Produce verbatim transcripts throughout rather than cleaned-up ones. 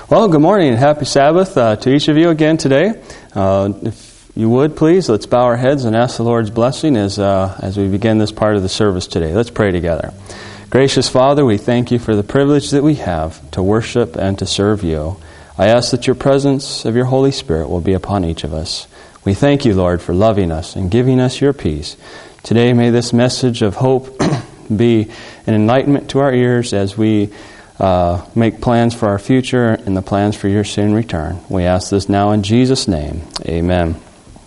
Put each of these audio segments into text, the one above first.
Well, good morning and happy Sabbath uh, to each of you again today. Uh, if you would, please, let's bow our heads and ask the Lord's blessing as uh, as we begin this part of the service today. Let's pray together. Gracious Father, we thank you for the privilege that we have to worship and to serve you. I ask that your presence of your Holy Spirit will be upon each of us. We thank you, Lord, for loving us and giving us your peace. Today, may this message of hope be an enlightenment to our ears as we Uh, make plans for our future and the plans for your soon return. We ask this now in Jesus' name. Amen.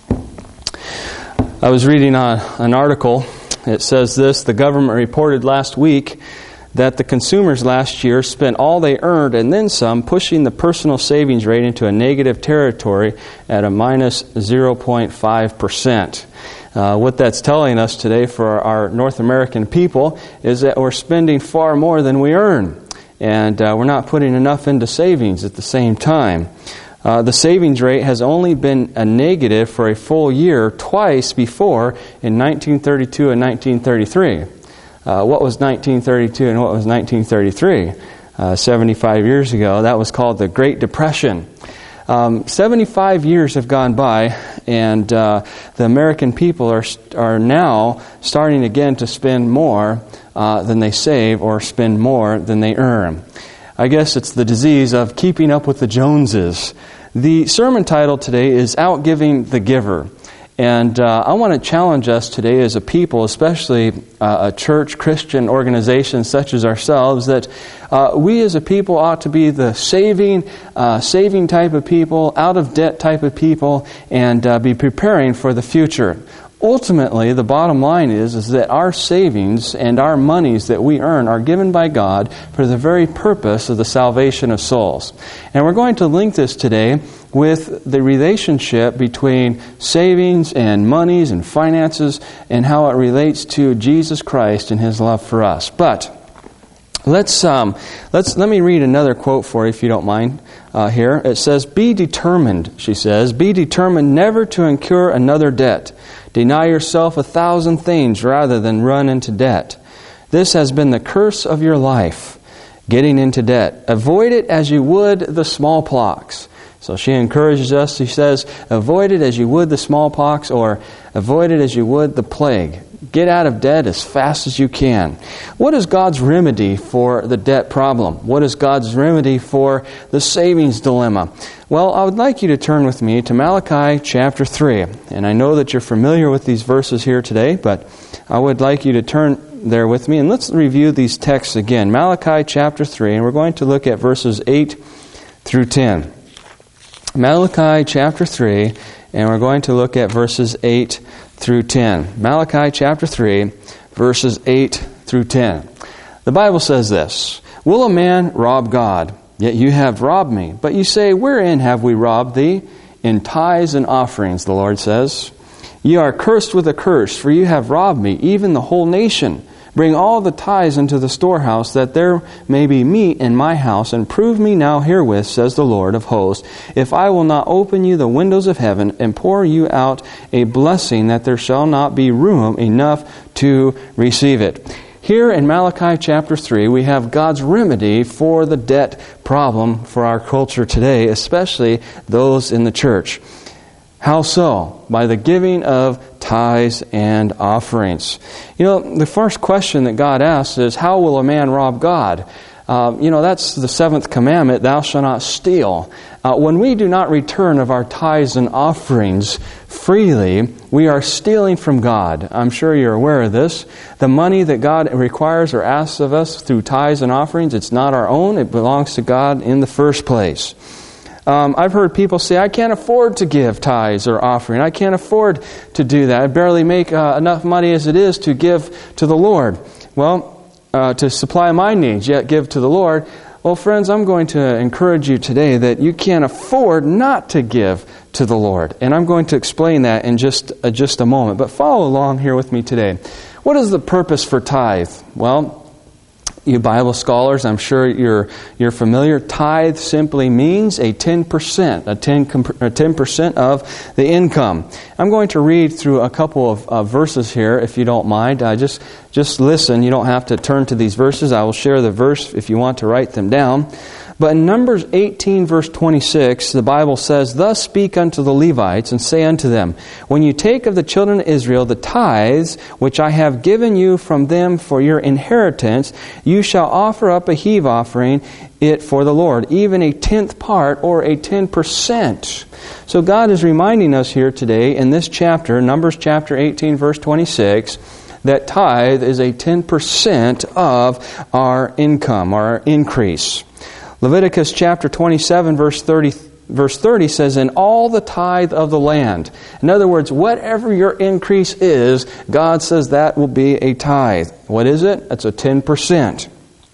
I was reading a, an article. It says this: the government reported last week that the consumers last year spent all they earned and then some, pushing the personal savings rate into a negative territory at a minus zero point five percent. Uh, what that's telling us today for our North American people is that we're spending far more than we earn. And uh, we're not putting enough into savings at the same time. Uh, the savings rate has only been a negative for a full year twice before, in nineteen thirty-two and nineteen thirty-three. Uh, what was nineteen thirty-two and what was nineteen thirty-three? Uh, seventy-five years ago, that was called the Great Depression. Um, seventy-five years have gone by, and uh, the American people are are now starting again to spend more uh, than they save, or spend more than they earn. I guess it's the disease of keeping up with the Joneses. The sermon title today is Outgiving the Giver. And uh, I want to challenge us today as a people, especially uh, a church Christian organization such as ourselves, that uh, we as a people ought to be the saving, uh, saving type of people, out of debt type of people, and uh, be preparing for the future. Ultimately, the bottom line is, is that our savings and our monies that we earn are given by God for the very purpose of the salvation of souls. And we're going to link this today with the relationship between savings and monies and finances and how it relates to Jesus Christ and His love for us. But let's um, let's let me read another quote for you, if you don't mind. Uh, here it says, "Be determined," she says, "be determined never to incur another debt. Deny yourself a thousand things rather than run into debt. This has been the curse of your life, getting into debt. Avoid it as you would the smallpox." So she encourages us, she says, avoid it as you would the smallpox, or avoid it as you would the plague. Get out of debt as fast as you can. What is God's remedy for the debt problem? What is God's remedy for the savings dilemma? Well, I would like you to turn with me to Malachi chapter three. And I know that you're familiar with these verses here today, but I would like you to turn there with me. And let's review these texts again. Malachi chapter three, and we're going to look at verses eight through ten. Malachi chapter three, and we're going to look at verses eight through ten. Malachi chapter three, verses eight through ten. The Bible says this: "Will a man rob God? Yet you have robbed me. But you say, wherein have we robbed thee? In tithes and offerings, the Lord says. Ye are cursed with a curse, for you have robbed me, even the whole nation. Bring all the tithes into the storehouse, that there may be meat in my house, and prove me now herewith, says the Lord of hosts, if I will not open you the windows of heaven, and pour you out a blessing, that there shall not be room enough to receive it." Here in Malachi chapter three, we have God's remedy for the debt problem for our culture today, especially those in the church. How so? By the giving of tithes and offerings. You know, the first question that God asks is, how will a man rob God? Uh, you know, that's the seventh commandment, thou shalt not steal. Uh, when we do not return of our tithes and offerings freely, we are stealing from God. I'm sure you're aware of this. The money that God requires or asks of us through tithes and offerings, it's not our own. It belongs to God in the first place. Um, I've heard people say, I can't afford to give tithes or offering. I can't afford to do that. I barely make uh, enough money as it is to give to the Lord. Well, uh, to supply my needs, yet give to the Lord. Well, friends, I'm going to encourage you today that you can't afford not to give to the Lord. And I'm going to explain that in just, uh, just a moment. But follow along here with me today. What is the purpose for tithe? Well, you Bible scholars, I'm sure you're you're familiar. Tithe simply means a ten percent, a ten percent of the income. I'm going to read through a couple of uh, verses here, if you don't mind. Uh, just just listen. You don't have to turn to these verses. I will share the verse if you want to write them down. But in Numbers eighteen, verse twenty-six, the Bible says, "Thus speak unto the Levites, and say unto them, When you take of the children of Israel the tithes, which I have given you from them for your inheritance, you shall offer up a heave offering it for the Lord, even a tenth part, or a ten percent. So God is reminding us here today in this chapter, Numbers chapter eighteen, verse twenty-six, that tithe is a ten percent of our income, our increase. Leviticus chapter twenty-seven, verse thirty, verse thirty says, "And all the tithe of the land." In other words, whatever your increase is, God says that will be a tithe. What is it? It's a ten percent.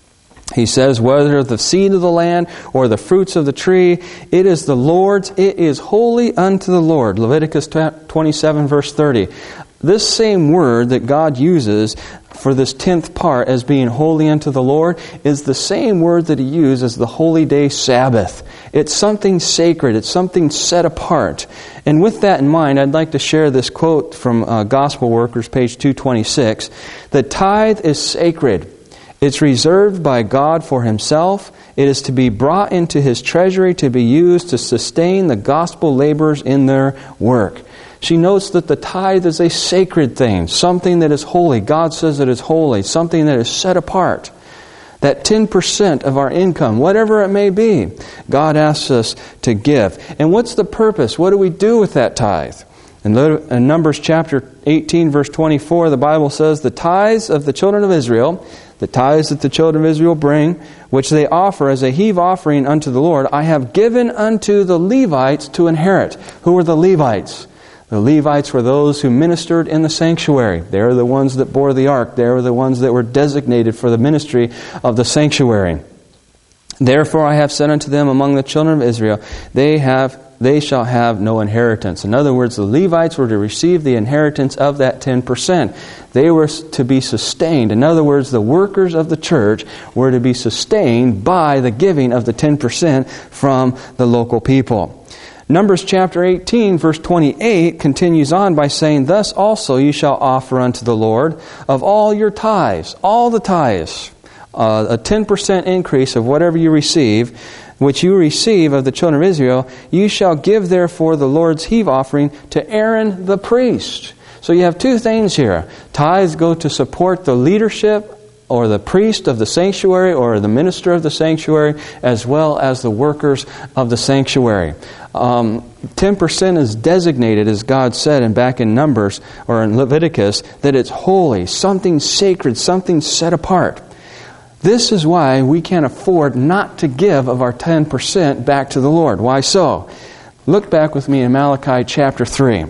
He says, "Whether the seed of the land or the fruits of the tree, it is the Lord's, it is holy unto the Lord." Leviticus twenty-seven, verse thirty. This same word that God uses for this tenth part as being holy unto the Lord is the same word that He used as the holy day Sabbath. It's something sacred. It's something set apart. And with that in mind, I'd like to share this quote from uh, Gospel Workers, page two twenty-six. "The tithe is sacred. It's reserved by God for Himself. It is to be brought into His treasury to be used to sustain the gospel laborers in their work." She notes that the tithe is a sacred thing, something that is holy. God says it is holy, something that is set apart. That ten percent of our income, whatever it may be, God asks us to give. And what's the purpose? What do we do with that tithe? In Numbers chapter eighteen, verse twenty-four, the Bible says, "The tithes of the children of Israel, the tithes that the children of Israel bring, which they offer as a heave offering unto the Lord, I have given unto the Levites to inherit." Who were the Levites? The Levites were those who ministered in the sanctuary. They were the ones that bore the ark. They were the ones that were designated for the ministry of the sanctuary. "Therefore I have said unto them among the children of Israel, they have they shall have no inheritance." In other words, the Levites were to receive the inheritance of that ten percent. They were to be sustained. In other words, the workers of the church were to be sustained by the giving of the ten percent from the local people. Numbers chapter eighteen, verse twenty-eight continues on by saying, "Thus also you shall offer unto the Lord of all your tithes," all the tithes, uh, a ten percent increase of whatever you receive, which you receive of the children of Israel, "you shall give therefore the Lord's heave offering to Aaron the priest." So you have two things here. Tithes go to support the leadership or the priest of the sanctuary or the minister of the sanctuary, as well as the workers of the sanctuary. Um, ten percent is designated, as God said, and back in Numbers or in Leviticus, that it's holy, something sacred, something set apart. This is why we can't afford not to give of our ten percent back to the Lord. Why so? Look back with me in Malachi chapter three.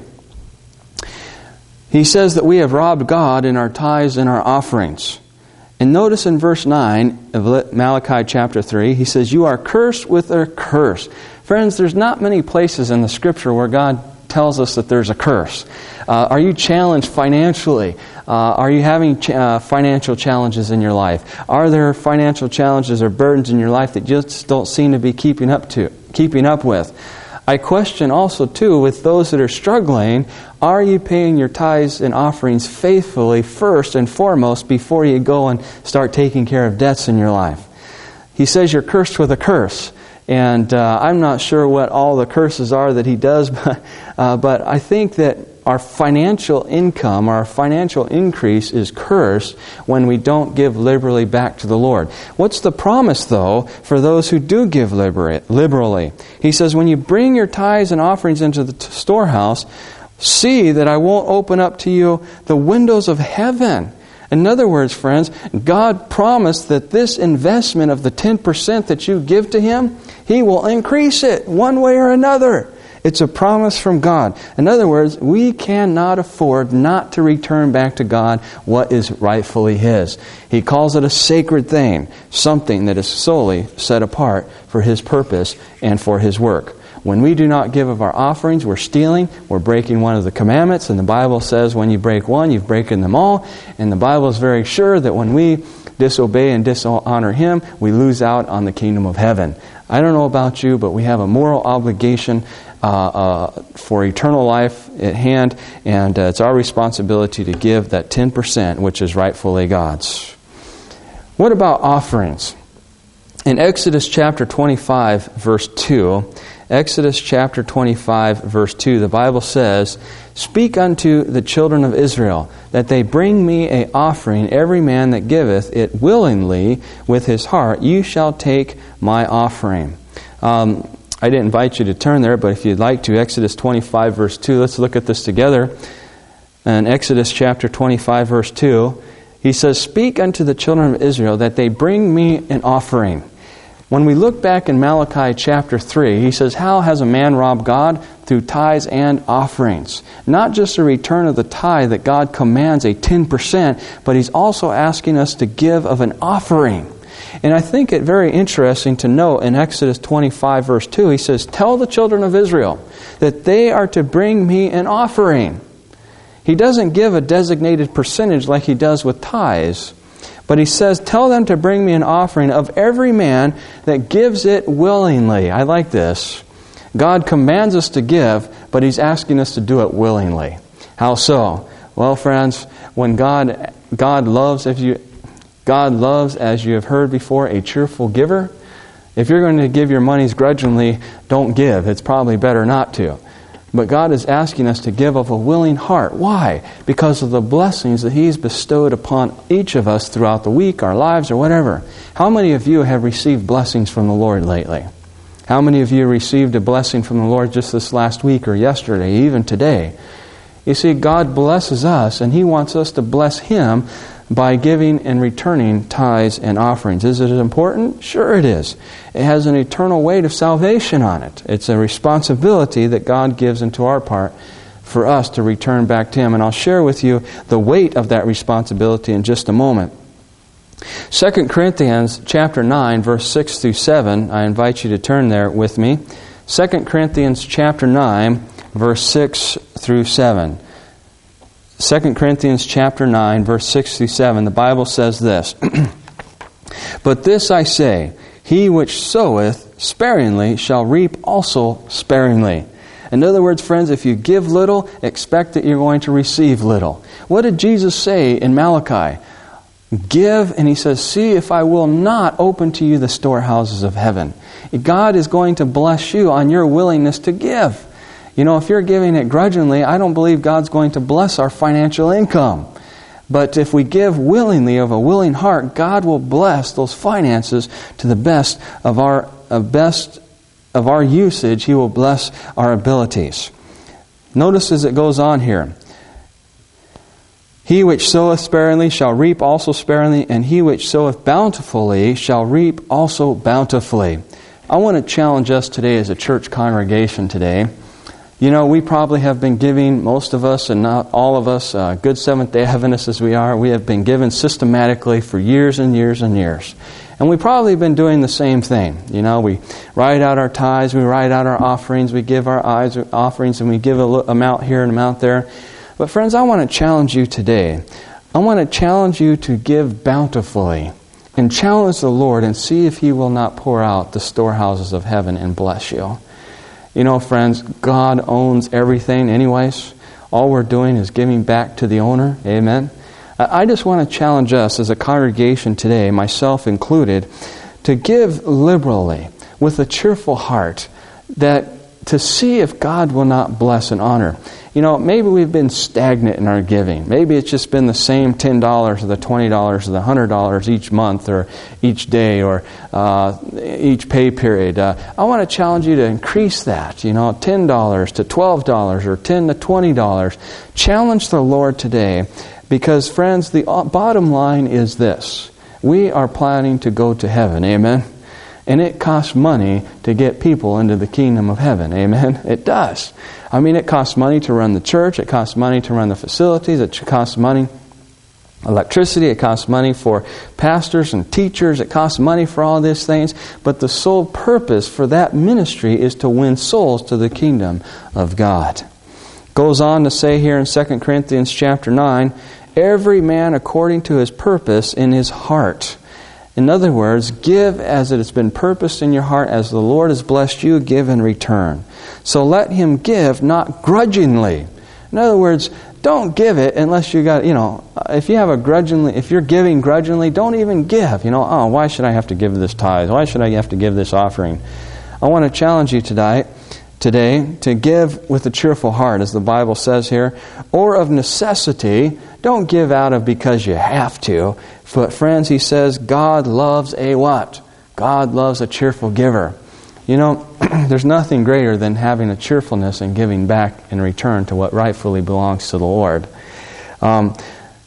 He says that we have robbed God in our tithes and our offerings. And notice in verse nine of Malachi chapter three, he says, "You are cursed with a curse." Friends, there's not many places in the Scripture where God tells us that there's a curse. Uh, are you challenged financially? Uh, are you having ch- uh, financial challenges in your life? Are there financial challenges or burdens in your life that just don't seem to be keeping up to, keeping up with? I question also, too, with those that are struggling, are you paying your tithes and offerings faithfully first and foremost before you go and start taking care of debts in your life? He says you're cursed with a curse. And uh, I'm not sure what all the curses are that he does, but, uh, but I think that our financial income, our financial increase is cursed when we don't give liberally back to the Lord. What's the promise, though, for those who do give liberally? He says, "When you bring your tithes and offerings into the storehouse, see that I won't open up to you the windows of heaven." In other words, friends, God promised that this investment of the ten percent that you give to Him, He will increase it one way or another. It's a promise from God. In other words, we cannot afford not to return back to God what is rightfully His. He calls it a sacred thing, something that is solely set apart for His purpose and for His work. When we do not give of our offerings, we're stealing, we're breaking one of the commandments, and the Bible says when you break one, you've broken them all. And the Bible is very sure that when we disobey and dishonor Him, we lose out on the kingdom of heaven. I don't know about you, but we have a moral obligation uh, uh, for eternal life at hand, and uh, it's our responsibility to give that ten percent, which is rightfully God's. What about offerings? In Exodus chapter twenty-five, verse two, Exodus chapter twenty-five, verse two, the Bible says, "Speak unto the children of Israel, that they bring me a offering, every man that giveth it willingly with his heart, you shall take my offering." Um, I didn't invite you to turn there, but if you'd like to, Exodus twenty-five, verse two, let's look at this together. In Exodus chapter twenty-five, verse two, he says, "Speak unto the children of Israel, that they bring me an offering." When we look back in Malachi chapter three, he says, how has a man robbed God? Through tithes and offerings. Not just a return of the tithe that God commands, a ten percent, but he's also asking us to give of an offering. And I think it very interesting to note in Exodus twenty-five, verse two, he says, "Tell the children of Israel that they are to bring me an offering." He doesn't give a designated percentage like he does with tithes. But he says, tell them to bring me an offering of every man that gives it willingly. I like this. God commands us to give, but he's asking us to do it willingly. How so? Well, friends, when God God loves, if you God loves, as you have heard before, a cheerful giver. If you're going to give your monies grudgingly, don't give. It's probably better not to. But God is asking us to give of a willing heart. Why? Because of the blessings that he's bestowed upon each of us throughout the week, our lives, or whatever. How many of you have received blessings from the Lord lately? How many of you received a blessing from the Lord just this last week or yesterday, even today? You see, God blesses us, and he wants us to bless him by giving and returning tithes and offerings. Is it important? Sure it is. It has an eternal weight of salvation on it. It's a responsibility that God gives into our part for us to return back to him. And I'll share with you the weight of that responsibility in just a moment. Second Corinthians chapter nine, verse six through seven. I invite you to turn there with me. Second Corinthians chapter nine, verse six through seven. Second Corinthians chapter nine, verse six through seven, the Bible says this, "But this I say, he which soweth sparingly shall reap also sparingly." In other words, friends, if you give little, expect that you're going to receive little. What did Jesus say in Malachi? Give, and he says, see if I will not open to you the storehouses of heaven. God is going to bless you on your willingness to give. You know, if you're giving it grudgingly, I don't believe God's going to bless our financial income. But if we give willingly, of a willing heart, God will bless those finances to the best of our of best of our usage. He will bless our abilities. Notice as it goes on here. "He which soweth sparingly shall reap also sparingly, and he which soweth bountifully shall reap also bountifully." I want to challenge us today as a church congregation today. You know, we probably have been giving, most of us and not all of us, uh, good Seventh-day Adventists as we are, we have been given systematically for years and years and years. And we've probably been doing the same thing. You know, we write out our tithes, we write out our offerings, we give our offerings, and we give an amount here and amount there. But friends, I want to challenge you today. I want to challenge you to give bountifully and challenge the Lord and see if he will not pour out the storehouses of heaven and bless you. You know, friends, God owns everything anyways. All we're doing is giving back to the owner. Amen. I just want to challenge us as a congregation today, myself included, to give liberally with a cheerful heart, that to see if God will not bless and honor. You know, maybe we've been stagnant in our giving. Maybe it's just been the same ten dollars or the twenty dollars or the one hundred dollars each month or each day or uh, each pay period. Uh, I want to challenge you to increase that, you know, ten dollars to twelve dollars or ten to twenty dollars. Challenge the Lord today, because, friends, the bottom line is this. We are planning to go to heaven. Amen? And it costs money to get people into the kingdom of heaven. Amen? It does. I mean, it costs money to run the church. It costs money to run the facilities. It costs money, electricity. It costs money for pastors and teachers. It costs money for all these things. But the sole purpose for that ministry is to win souls to the kingdom of God. Goes on to say here in Second Corinthians chapter nine, "Every man according to his purpose in his heart." In other words, give as it has been purposed in your heart, as the Lord has blessed you, give in return. So let him give, not grudgingly. In other words, don't give it unless you got, you know, if you have a grudgingly, if you're giving grudgingly, don't even give. You know, oh, why should I have to give this tithe? Why should I have to give this offering? I want to challenge you today, today to give with a cheerful heart, as the Bible says here, or of necessity. Don't give out of because you have to. But friends, he says, God loves a what? God loves a cheerful giver. You know, there's nothing greater than having a cheerfulness and giving back in return to what rightfully belongs to the Lord. Um,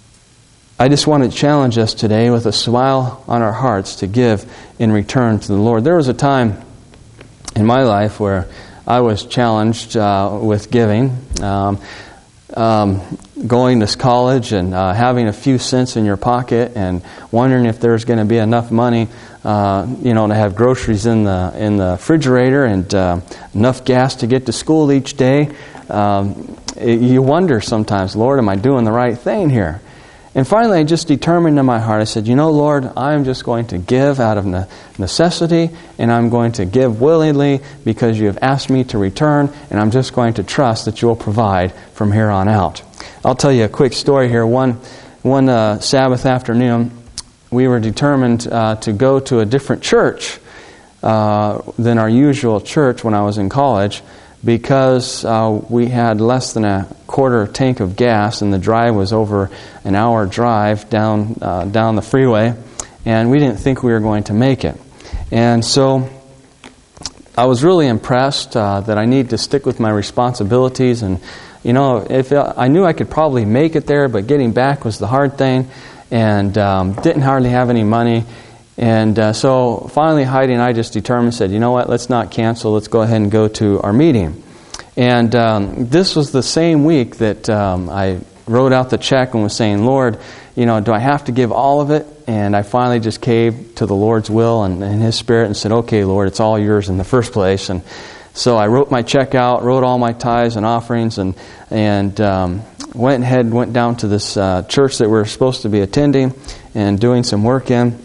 I just want to challenge us today with a smile on our hearts to give in return to the Lord. There was a time in my life where I was challenged uh, with giving. Um, um, going to college and uh, having a few cents in your pocket and wondering if there's going to be enough money Uh, you know, to have groceries in the in the refrigerator and uh, enough gas to get to school each day. Um, it, you wonder sometimes, Lord, am I doing the right thing here? And finally, I just determined in my heart, I said, you know, Lord, I'm just going to give out of necessity, and I'm going to give willingly because you have asked me to return, and I'm just going to trust that you'll provide from here on out. I'll tell you a quick story here. One, one uh, Sabbath afternoon, we were determined uh, to go to a different church uh, than our usual church when I was in college because uh, we had less than a quarter tank of gas and the drive was over an hour drive down uh, down the freeway, and we didn't think we were going to make it. And so I was really impressed uh, that I needed to stick with my responsibilities, and you know, if I knew I could probably make it there, but getting back was the hard thing. And um, didn't hardly have any money. And uh, so finally Heidi and I just determined, said, you know what, let's not cancel, let's go ahead and go to our meeting. And um, this was the same week that um, I wrote out the check and was saying, Lord, you know, do I have to give all of it? And I finally just caved to the Lord's will and, and His Spirit and said, okay, Lord, it's all yours in the first place. And so I wrote my check out, wrote all my tithes and offerings, and and um, went ahead, went down to this uh, church that we were supposed to be attending and doing some work in,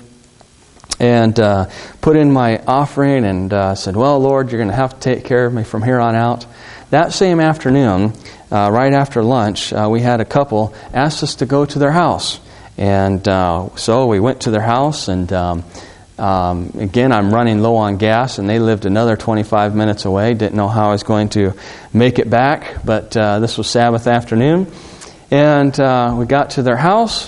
and uh, put in my offering and uh, said, well, Lord, you're going to have to take care of me from here on out. That same afternoon, uh, right after lunch, uh, we had a couple ask us to go to their house. And uh, so we went to their house, and um, um, again, I'm running low on gas, and they lived another twenty-five minutes away. Didn't know how I was going to make it back, but uh, this was Sabbath afternoon. And uh, we got to their house,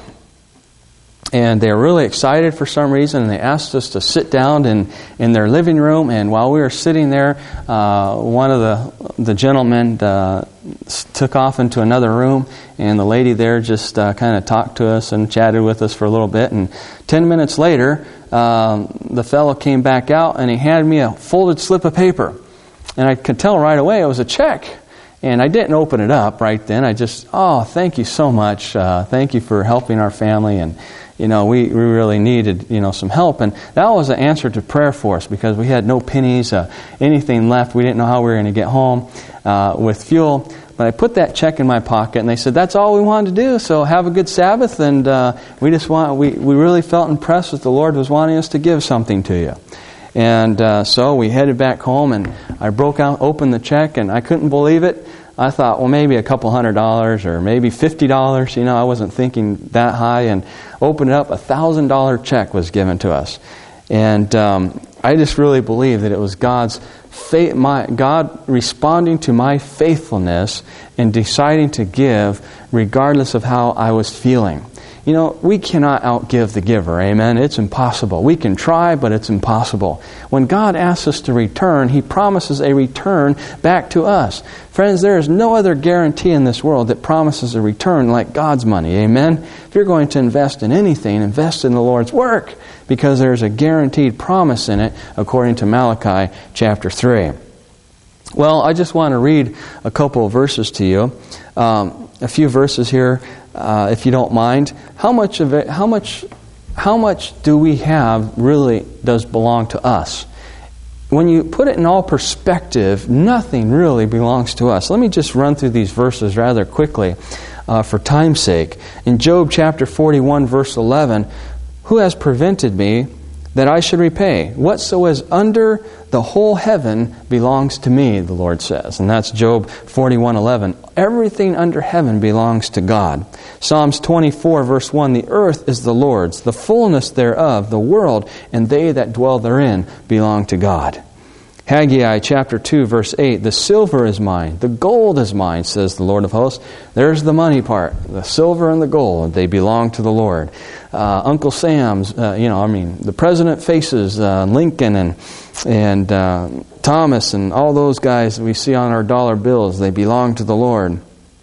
and they were really excited for some reason, and they asked us to sit down in, in their living room. And while we were sitting there, uh, one of the the gentlemen uh, took off into another room, and the lady there just uh, kind of talked to us and chatted with us for a little bit. And ten minutes later, um, the fellow came back out, and he handed me a folded slip of paper. And I could tell right away it was a check. And I didn't open it up right then. I just, oh, thank you so much. Uh, thank you for helping our family. And, you know, we, we really needed, you know, some help. And that was an answer to prayer for us because we had no pennies, uh, anything left. We didn't know how we were going to get home uh, with fuel. But I put that check in my pocket, and they said, that's all we wanted to do. So have a good Sabbath. And uh, we just want, we, we really felt impressed that the Lord was wanting us to give something to you. And uh, so we headed back home, and I broke out, opened the check, and I couldn't believe it. I thought, well, maybe a couple hundred dollars or maybe fifty dollars. You know, I wasn't thinking that high. And opened it up, a thousand dollar check was given to us. And um, I just really believe that it was God's faith, my God responding to my faithfulness and deciding to give regardless of how I was feeling. You know, we cannot outgive the giver, amen? It's impossible. We can try, but it's impossible. When God asks us to return, He promises a return back to us. Friends, there is no other guarantee in this world that promises a return like God's money, amen? If you're going to invest in anything, invest in the Lord's work, because there's a guaranteed promise in it, according to Malachi chapter three. Well, I just want to read a couple of verses to you. Um, a few verses here. Uh, if you don't mind, how much of it, how much, how much do we have really does belong to us? When you put it in all perspective, nothing really belongs to us. Let me just run through these verses rather quickly uh, for time's sake. In Job chapter forty-one, verse eleven, who has prevented me that I should repay. Whatso is under the whole heaven belongs to me, the Lord says. And that's Job forty-one eleven. Everything under heaven belongs to God. Psalms twenty-four verse one, the earth is the Lord's, the fullness thereof, the world, and they that dwell therein belong to God. Haggai chapter two verse eight, the silver is mine, the gold is mine, says the Lord of hosts. There's the money part. The silver and the gold, they belong to the Lord. Uh, Uncle Sam's, uh, you know, I mean, the president faces, uh, Lincoln and and uh, Thomas and all those guys that we see on our dollar bills, they belong to the Lord.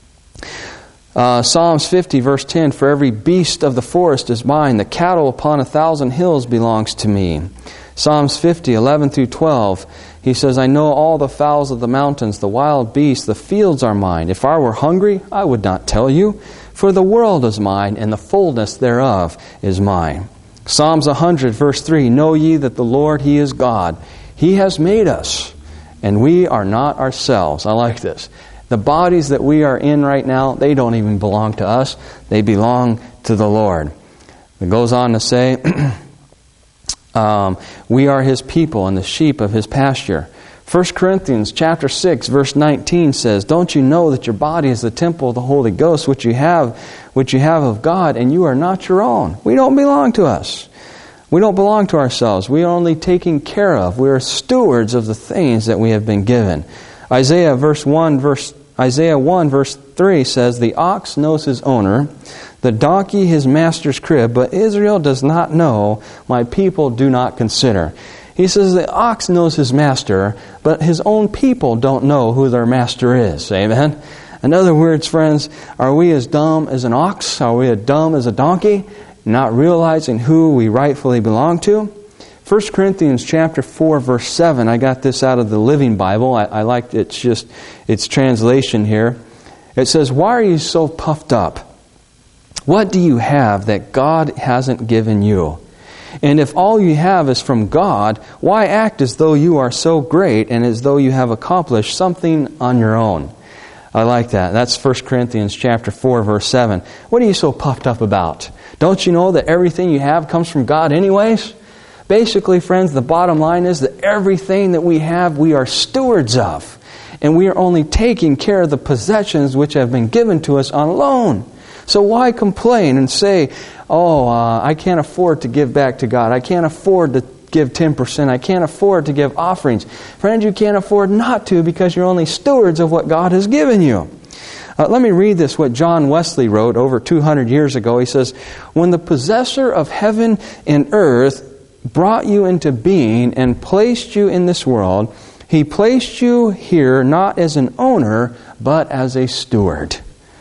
Uh, Psalms fifty verse ten, for every beast of the forest is mine, the cattle upon a thousand hills belongs to me. Psalms fifty eleven through twelve, he says, I know all the fowls of the mountains, the wild beasts, the fields are mine. If I were hungry, I would not tell you, for the world is mine, and the fullness thereof is mine. Psalms one hundred verse three, know ye that the Lord, He is God. He has made us, and we are not ourselves. I like this. The bodies that we are in right now, they don't even belong to us. They belong to the Lord. It goes on to say, um, we are His people and the sheep of His pasture. First Corinthians chapter six verse nineteen says, don't you know that your body is the temple of the Holy Ghost, which you have, which you have of God, and you are not your own. We don't belong to us. We don't belong to ourselves. We are only taken care of. We are stewards of the things that we have been given. Isaiah verse one verse Isaiah one verse three says, the ox knows his owner, the donkey his master's crib, but Israel does not know, my people do not consider. He says the ox knows his master, but his own people don't know who their master is. Amen? In other words, friends, are we as dumb as an ox? Are we as dumb as a donkey, not realizing who we rightfully belong to? First Corinthians chapter four verse seven, I got this out of the Living Bible. I, I like it's just its translation here. It says, why are you so puffed up? What do you have that God hasn't given you? And if all you have is from God, why act as though you are so great and as though you have accomplished something on your own? I like that. That's First Corinthians chapter four verse seven. What are you so puffed up about? Don't you know that everything you have comes from God anyways? Basically, friends, the bottom line is that everything that we have, we are stewards of. And we are only taking care of the possessions which have been given to us on loan. So why complain and say, oh, uh, I can't afford to give back to God. I can't afford to give ten percent. I can't afford to give offerings. Friends, you can't afford not to because you're only stewards of what God has given you. Uh, let me read this, what John Wesley wrote over two hundred years ago. He says, when the possessor of heaven and earth brought you into being and placed you in this world, He placed you here not as an owner, but as a steward.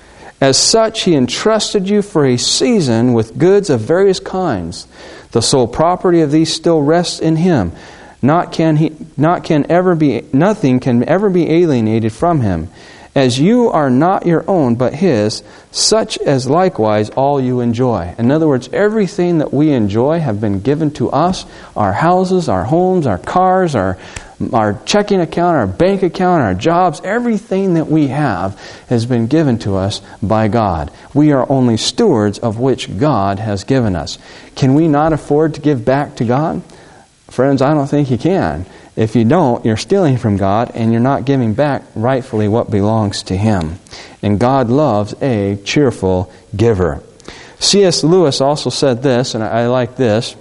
As such, He entrusted you for a season with goods of various kinds. The sole property of these still rests in Him. Not can he, not can ever be, nothing can ever be alienated from Him. As you are not your own, but His, such as likewise all you enjoy. In other words, everything that we enjoy have been given to us. Our houses, our homes, our cars, our our checking account, our bank account, our jobs, everything that we have has been given to us by God. We are only stewards of which God has given us. Can we not afford to give back to God? Friends, I don't think you can. If you don't, you're stealing from God and you're not giving back rightfully what belongs to Him. And God loves a cheerful giver. C S Lewis also said this, and I like this.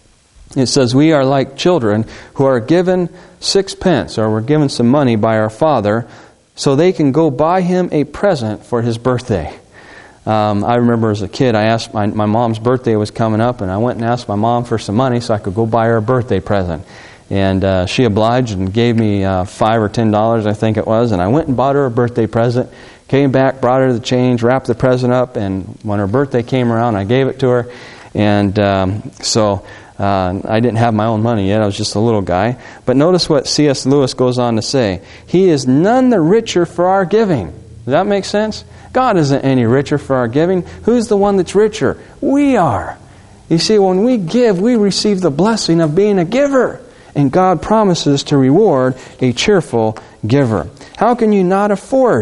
It says, we are like children who are given sixpence, or we're given some money by our father, so they can go buy him a present for his birthday. Um, I remember as a kid, I asked my, my mom's birthday was coming up, and I went and asked my mom for some money so I could go buy her a birthday present. And uh, she obliged and gave me uh, five or ten dollars, I think it was, and I went and bought her a birthday present. Came back, brought her the change, wrapped the present up, and when her birthday came around, I gave it to her. And um, so uh, I didn't have my own money yet; I was just a little guy. But notice what C S Lewis goes on to say: He is none the richer for our giving. Does that make sense? God isn't any richer for our giving. Who's the one that's richer? We are. You see, when we give, we receive the blessing of being a giver. And God promises to reward a cheerful giver. How can you not afford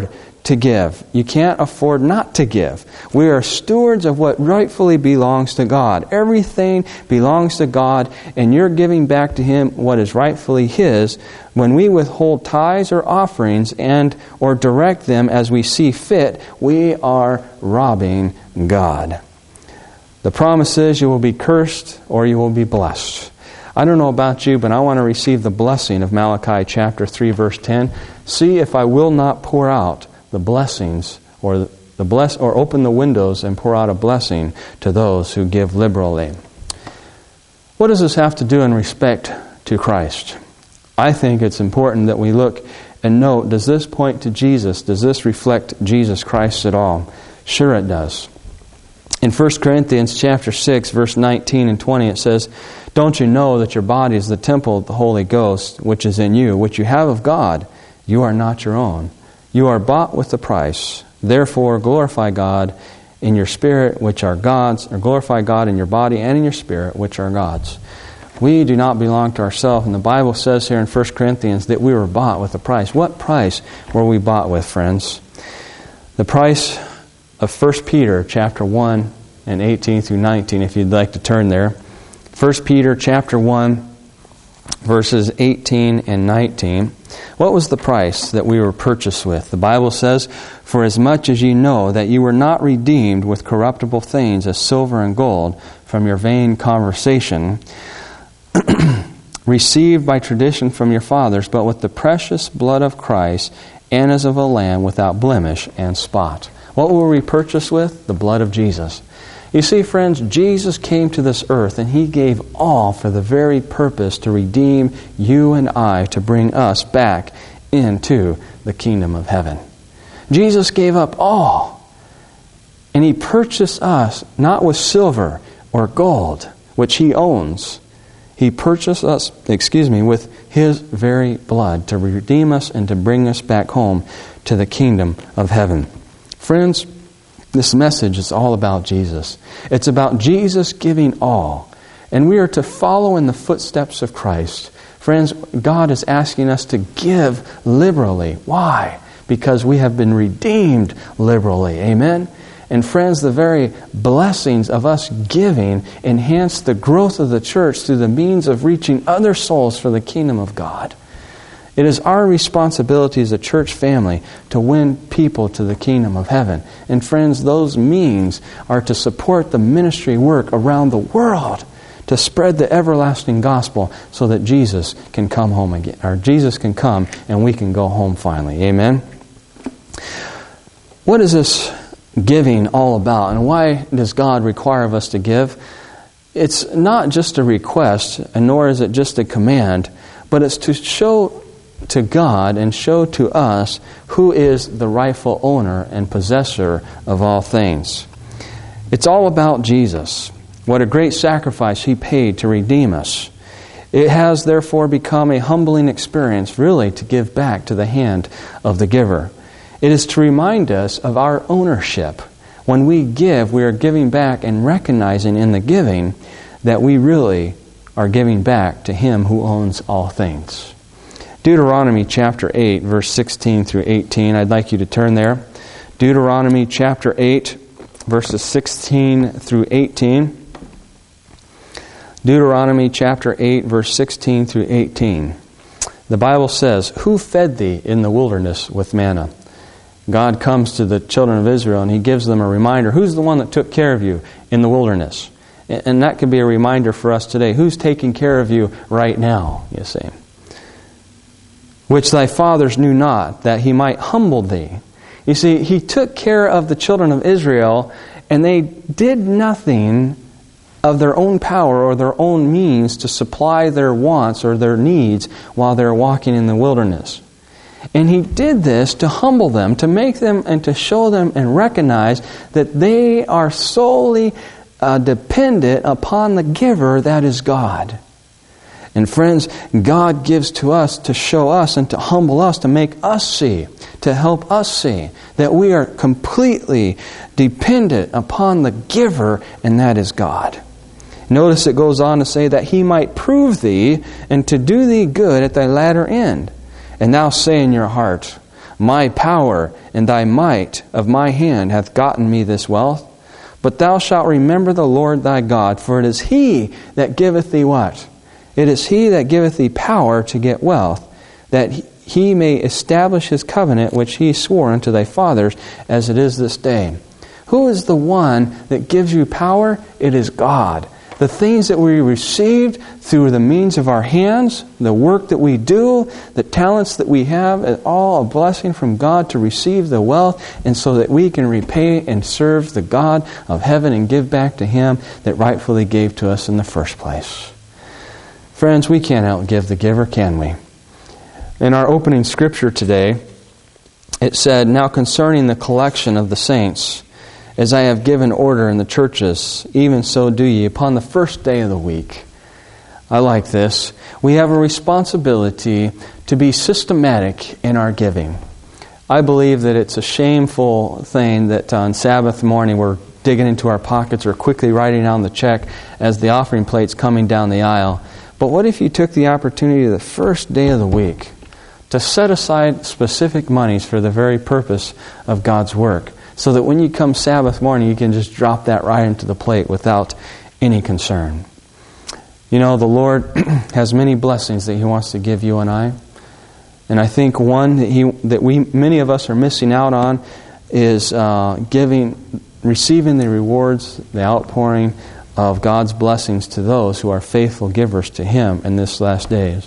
to give. You can't afford not to give. We are stewards of what rightfully belongs to God. Everything belongs to God, and you're giving back to Him what is rightfully His. When we withhold tithes or offerings and or direct them as we see fit, we are robbing God. The promise is you will be cursed or you will be blessed. I don't know about you, but I want to receive the blessing of Malachi chapter three, verse ten. See if I will not pour out the blessings or the bless or open the windows and pour out a blessing to those who give liberally. What does this have to do in respect to Christ? I think it's important that we look and note, does this point to Jesus? Does this reflect Jesus Christ at all? Sure it does. In First Corinthians chapter six, verse nineteen and twenty, it says, "Don't you know that your body is the temple of the Holy Ghost, which is in you, which you have of God? You are not your own. You are bought with a price. Therefore glorify God in your spirit, which are God's, or glorify God in your body and in your spirit, which are God's." We do not belong to ourselves, and the Bible says here in First Corinthians that we were bought with a price. What price were we bought with, friends? The price of First Peter chapter one and eighteen through nineteen, if you'd like to turn there. First Peter chapter one, verses eighteen and nineteen. What was the price that we were purchased with? The Bible says, "For as much as ye know that you were not redeemed with corruptible things as silver and gold from your vain conversation, received by tradition from your fathers, but with the precious blood of Christ, and as of a lamb without blemish and spot." What were we purchased with? The blood of Jesus. You see, friends, Jesus came to this earth and He gave all for the very purpose to redeem you and I, to bring us back into the kingdom of heaven. Jesus gave up all, and He purchased us not with silver or gold, which He owns. He purchased us, excuse me, with His very blood to redeem us and to bring us back home to the kingdom of heaven. Friends, this message is all about Jesus. It's about Jesus giving all. And we are to follow in the footsteps of Christ. Friends, God is asking us to give liberally. Why? Because we have been redeemed liberally. Amen? And friends, the very blessings of us giving enhance the growth of the church through the means of reaching other souls for the kingdom of God. It is our responsibility as a church family to win people to the kingdom of heaven. And friends, those means are to support the ministry work around the world, to spread the everlasting gospel so that Jesus can come home again, or Jesus can come and we can go home finally. Amen? What is this giving all about, and why does God require of us to give? It's not just a request, and nor is it just a command, but it's to show to God and show to us who is the rightful owner and possessor of all things. It's all about Jesus. What a great sacrifice He paid to redeem us. It has therefore become a humbling experience, really, to give back to the hand of the giver. It is to remind us of our ownership. When we give, we are giving back and recognizing in the giving that we really are giving back to Him who owns all things. Deuteronomy chapter eight, verse sixteen through eighteen. I'd like you to turn there. Deuteronomy chapter eight, verses sixteen through eighteen. Deuteronomy chapter eight, verse sixteen through eighteen. The Bible says, "Who fed thee in the wilderness with manna?" God comes to the children of Israel and He gives them a reminder. Who's the one that took care of you in the wilderness? And that could be a reminder for us today. Who's taking care of you right now, you see? "Which thy fathers knew not, that He might humble thee." You see, He took care of the children of Israel, and they did nothing of their own power or their own means to supply their wants or their needs while they were walking in the wilderness. And He did this to humble them, to make them and to show them and recognize that they are solely uh, dependent upon the giver, that is God. And friends, God gives to us to show us and to humble us, to make us see, to help us see that we are completely dependent upon the giver, and that is God. Notice it goes on to say that He might prove thee and to do thee good at thy latter end. And now say in your heart, My power and thy might of my hand hath gotten me this wealth. But thou shalt remember the Lord thy God, for it is He that giveth thee what? It is He that giveth thee power to get wealth, that He may establish His covenant which He swore unto thy fathers, as it is this day. Who is the one that gives you power? It is God. The things that we received through the means of our hands, the work that we do, the talents that we have, is all a blessing from God to receive the wealth, and so that we can repay and serve the God of heaven and give back to Him that rightfully gave to us in the first place. Friends, we can't outgive the giver, can we? In our opening scripture today, it said, Now concerning the collection of the saints, as I have given order in the churches, even so do ye upon the first day of the week. I like this. We have a responsibility to be systematic in our giving. I believe that it's a shameful thing that on Sabbath morning we're digging into our pockets or quickly writing down the check as the offering plate's coming down the aisle. But what if you took the opportunity the first day of the week to set aside specific monies for the very purpose of God's work, so that when you come Sabbath morning, you can just drop that right into the plate without any concern? You know, the Lord has many blessings that He wants to give you and I. And I think one that He that we many of us are missing out on is uh, giving, receiving the rewards, the outpouring of God's blessings to those who are faithful givers to Him in this last days.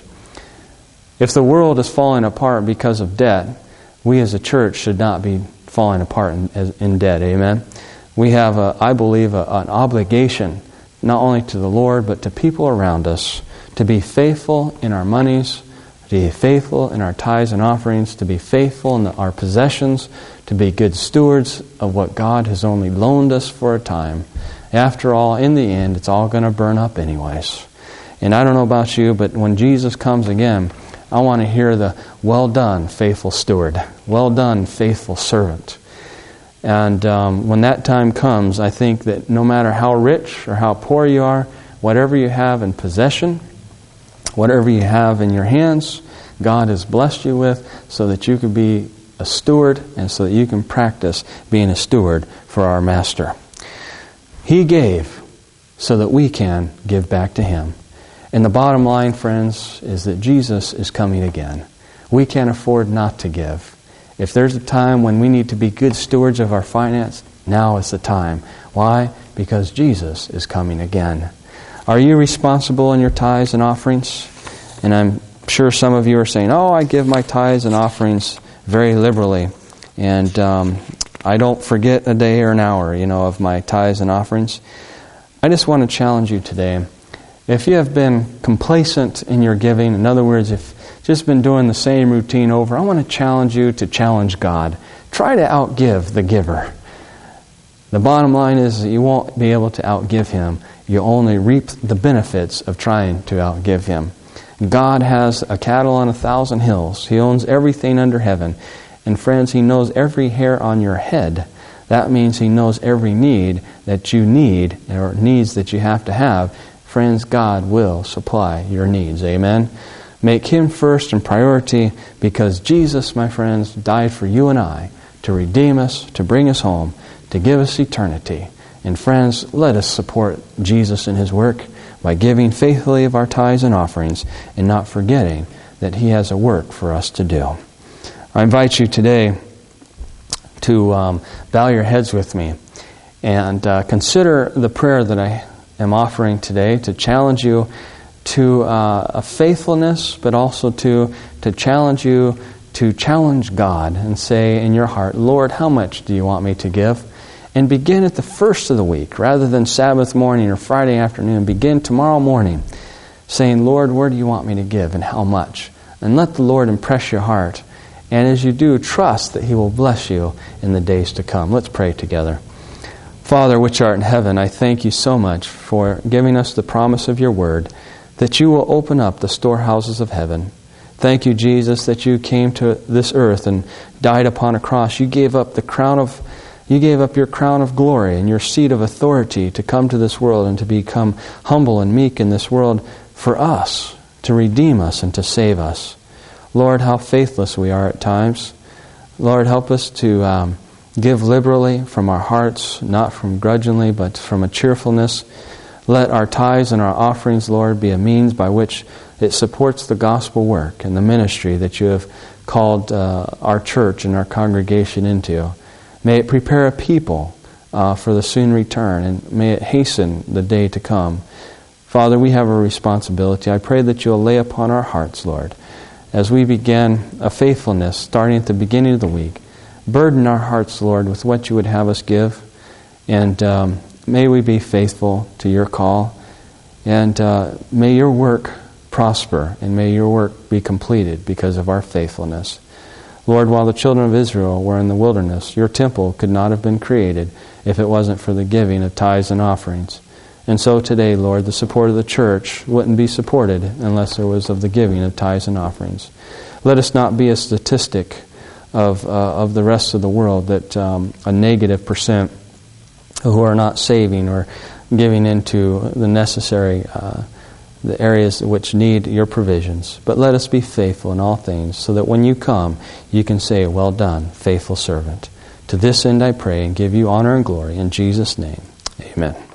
If the world is falling apart because of debt, we as a church should not be falling apart in, in debt. Amen? We have, a, I believe, a, an obligation, not only to the Lord, but to people around us, to be faithful in our monies, to be faithful in our tithes and offerings, to be faithful in the, our possessions, to be good stewards of what God has only loaned us for a time. After all, in the end, it's all going to burn up anyways. And I don't know about you, but when Jesus comes again, I want to hear the, well done, faithful steward. Well done, faithful servant. And um, when that time comes, I think that no matter how rich or how poor you are, whatever you have in possession, whatever you have in your hands, God has blessed you with so that you can be a steward and so that you can practice being a steward for our Master. He gave so that we can give back to Him. And the bottom line, friends, is that Jesus is coming again. We can't afford not to give. If there's a time when we need to be good stewards of our finance, now is the time. Why? Because Jesus is coming again. Are you responsible in your tithes and offerings? And I'm sure some of you are saying, oh, I give my tithes and offerings very liberally. And um, I don't forget a day or an hour, you know, of my tithes and offerings. I just want to challenge you today. If you have been complacent in your giving, in other words, if you've just been doing the same routine over, I want to challenge you to challenge God. Try to outgive the giver. The bottom line is that you won't be able to outgive Him. You only reap the benefits of trying to outgive Him. God has a cattle on a thousand hills. He owns everything under heaven. And friends, He knows every hair on your head. That means He knows every need that you need, or needs that you have to have. Friends, God will supply your needs. Amen? Make Him first in priority, because Jesus, my friends, died for you and I to redeem us, to bring us home, to give us eternity. And friends, let us support Jesus in His work by giving faithfully of our tithes and offerings and not forgetting that He has a work for us to do. I invite you today to um, bow your heads with me and uh, consider the prayer that I am offering today to challenge you to uh, a faithfulness, but also to, to challenge you to challenge God and say in your heart, Lord, how much do you want me to give? And begin at the first of the week, rather than Sabbath morning or Friday afternoon. Begin tomorrow morning saying, Lord, where do you want me to give and how much? And let the Lord impress your heart. And as you do, trust that He will bless you in the days to come. Let's pray together. Father, which art in heaven, I thank you so much for giving us the promise of your word, that you will open up the storehouses of heaven. Thank you, Jesus, that you came to this earth and died upon a cross. You gave up the crown of, you gave up your crown of glory and your seat of authority to come to this world and to become humble and meek in this world for us, to redeem us and to save us. Lord, how faithless we are at times. Lord, help us to um, give liberally from our hearts, not from grudgingly, but from a cheerfulness. Let our tithes and our offerings, Lord, be a means by which it supports the gospel work and the ministry that you have called uh, our church and our congregation into. May it prepare a people uh, for the soon return, and may it hasten the day to come. Father, we have a responsibility. I pray that you'll lay upon our hearts, Lord, as we begin a faithfulness starting at the beginning of the week. Burden our hearts, Lord, with what you would have us give, and um, may we be faithful to your call, and uh, may your work prosper, and may your work be completed because of our faithfulness. Lord, while the children of Israel were in the wilderness, your temple could not have been created if it wasn't for the giving of tithes and offerings. And so today, Lord, the support of the church wouldn't be supported unless there was of the giving of tithes and offerings. Let us not be a statistic of uh, of the rest of the world, that um, a negative percent who are not saving or giving into the necessary uh, the areas which need your provisions. But let us be faithful in all things, so that when you come, you can say, "Well done, faithful servant." To this end I pray and give you honor and glory in Jesus' name. Amen.